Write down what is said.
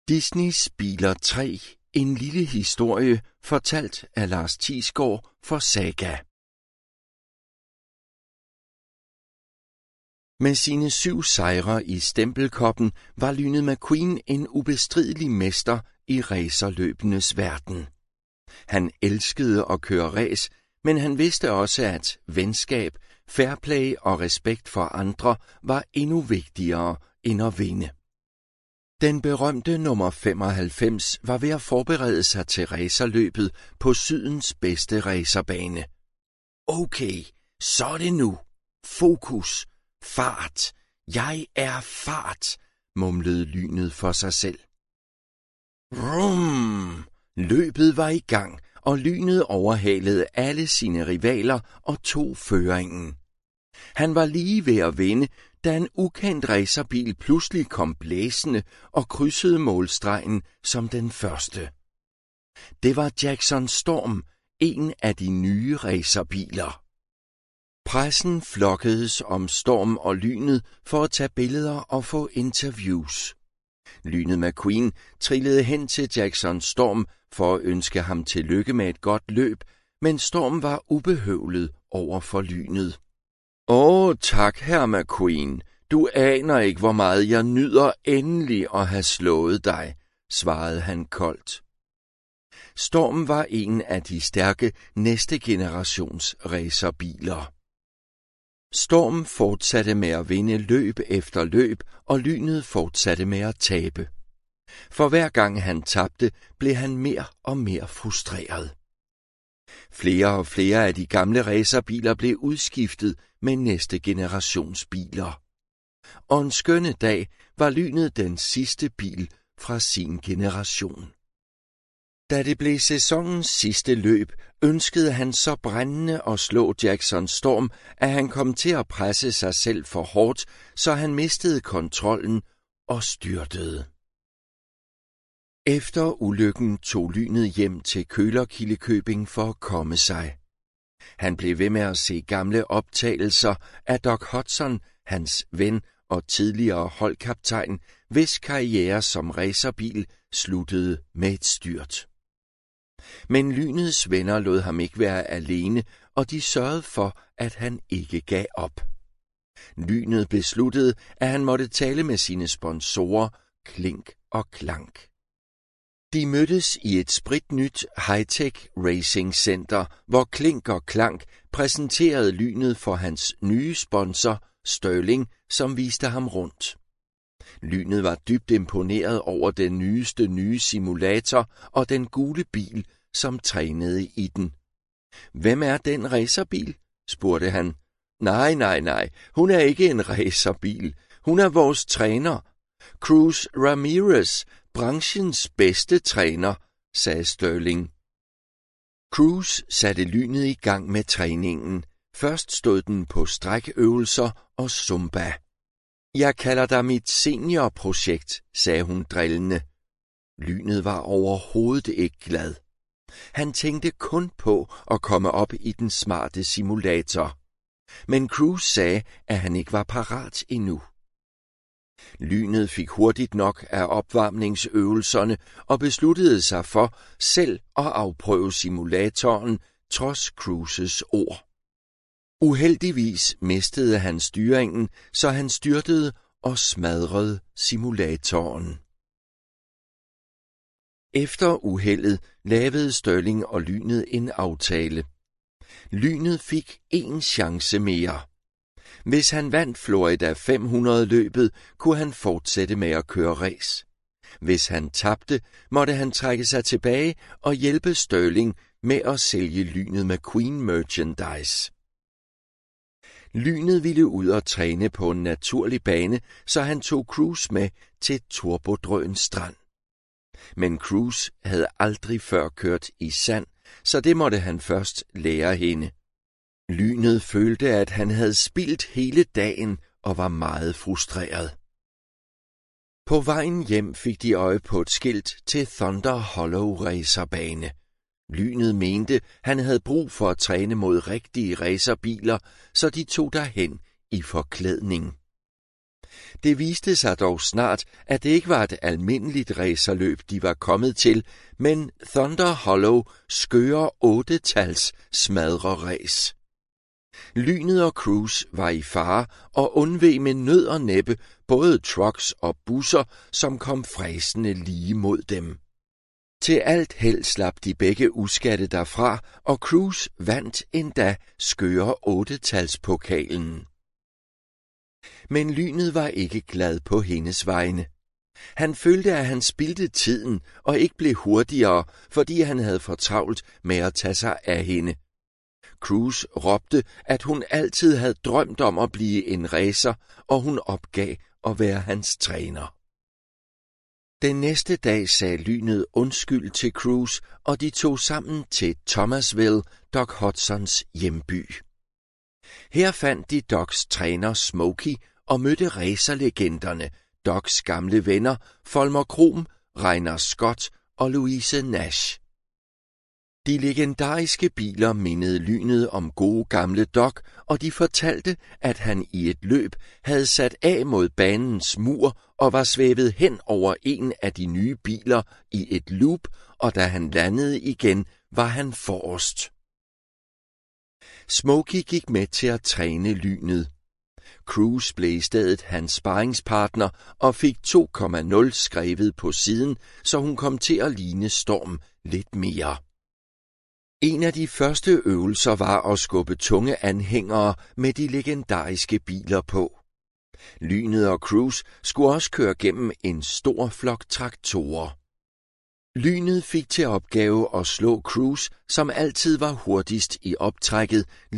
Disneys Biler 3. En lille historie, fortalt af Lars Thiesgaard for Saga. Med sine 7 sejre i stempelkoppen var Lynet McQueen en ubestridelig mester i racerløbenes verden. Han elskede at køre ræs, men han vidste også, at venskab, fairplay og respekt for andre var endnu vigtigere end at vinde. Den berømte nummer 95 var ved at forberede sig til racerløbet på Sydens bedste racerbane. Okay, så er det nu. Fokus. Fart. Jeg er fart, mumlede Lynet for sig selv. Vrum! Løbet var i gang, og Lynet overhalede alle sine rivaler og tog føringen. Han var lige ved at vinde, da en ukendt racerbil pludselig kom blæsende og krydsede målstregen som den første. Det var Jackson Storm, en af de nye racerbiler. Pressen flokkedes om Storm og Lynet for at tage billeder og få interviews. Lynet McQueen trillede hen til Jackson Storm for at ønske ham tillykke med et godt løb, men Storm var ubehøvlet over for Lynet. Tak, herr McQueen. Du aner ikke, hvor meget jeg nyder endelig at have slået dig, svarede han koldt. Storm var en af de stærke næste generations racerbiler. Storm fortsatte med at vinde løb efter løb, og Lynet fortsatte med at tabe. For hver gang han tabte, blev han mere og mere frustreret. Flere og flere af de gamle racerbiler blev udskiftet med næste generations biler. Og en skønne dag var Lynet den sidste bil fra sin generation. Da det blev sæsonens sidste løb, ønskede han så brændende at slå Jackson Storm, at han kom til at presse sig selv for hårdt, så han mistede kontrollen og styrtede. Efter ulykken tog Lynet hjem til Kølerkildekøbing for at komme sig. Han blev ved med at se gamle optagelser af Doc Hudson, hans ven og tidligere holdkaptajn, hvis karriere som racerbil sluttede med et styrt. Men Lynets venner lod ham ikke være alene, og de sørgede for, at han ikke gav op. Lynet besluttede, at han måtte tale med sine sponsorer, Klink og Klank. De mødtes i et spritnyt high-tech racing center, hvor Klink og Klank præsenterede Lynet for hans nye sponsor, Sterling, som viste ham rundt. Lynet var dybt imponeret over den nyeste nye simulator og den gule bil, som trænede i den. Hvem er den racerbil? Spurgte han. Nej, hun er ikke en racerbil. Hun er vores træner. Cruz Ramirez, branchens bedste træner, sagde Sterling. Cruz satte Lynet i gang med træningen. Først stod den på strækøvelser og zumba. Jeg kalder dig mit seniorprojekt, sagde hun drillende. Lynet var overhovedet ikke glad. Han tænkte kun på at komme op i den smarte simulator. Men Cruz sagde, at han ikke var parat endnu. Lynet fik hurtigt nok af opvarmningsøvelserne og besluttede sig for selv at afprøve simulatoren trods Cruz's ord. Uheldigvis mistede han styringen, så han styrtede og smadrede simulatoren. Efter uheldet lavede Sterling og Lynet en aftale. Lynet fik 1 chance mere. Hvis han vandt Florida 500-løbet, kunne han fortsætte med at køre race. Hvis han tabte, måtte han trække sig tilbage og hjælpe Sterling med at sælge Lynet McQueen merchandise. Lynet ville ud og træne på en naturlig bane, så han tog Cruz med til Turbodrøn Strand. Men Cruz havde aldrig før kørt i sand, så det måtte han først lære hende. Lynet følte, at han havde spildt hele dagen og var meget frustreret. På vejen hjem fik de øje på et skilt til Thunder Hollow racerbane. Lynet mente, han havde brug for at træne mod rigtige racerbiler, så de tog derhen i forklædning. Det viste sig dog snart, at det ikke var et almindeligt racerløb, de var kommet til, men Thunder Hollow skøre 8-tals smadreræs. Lynet og Cruise var i fare og undveg med nød og næppe både trucks og busser, som kom fræsende lige mod dem. Til alt held slap de begge uskatte derfra, og Cruise vandt endda skøre 8-talspokalen. Men Lynet var ikke glad på hendes vegne. Han følte, at han spildte tiden og ikke blev hurtigere, fordi han havde for travlt med at tage sig af hende. Cruise råbte, at hun altid havde drømt om at blive en racer, og hun opgav at være hans træner. Den næste dag sagde Lynet undskyld til Cruise, og de tog sammen til Thomasville, Doc Hudsons hjemby. Her fandt de Docs træner Smokey og mødte racerlegenderne, Docs gamle venner Folmer Krom, Reiner Scott og Louise Nash. De legendariske biler mindede Lynet om gode gamle Doc, og de fortalte, at han i et løb havde sat af mod banens mur og var svævet hen over en af de nye biler i et loop, og da han landede igen, var han forrest. Smokey gik med til at træne Lynet. Cruise blev i stedet hans sparringspartner og fik 2,0 skrevet på siden, så hun kom til at ligne Storm lidt mere. En af de første øvelser var at skubbe tunge anhængere med de legendariske biler på. Lynet og Cruise skulle også køre gennem en stor flok traktorer. Lynet fik til opgave at slå Cruise, som altid var hurtigst i optrækket,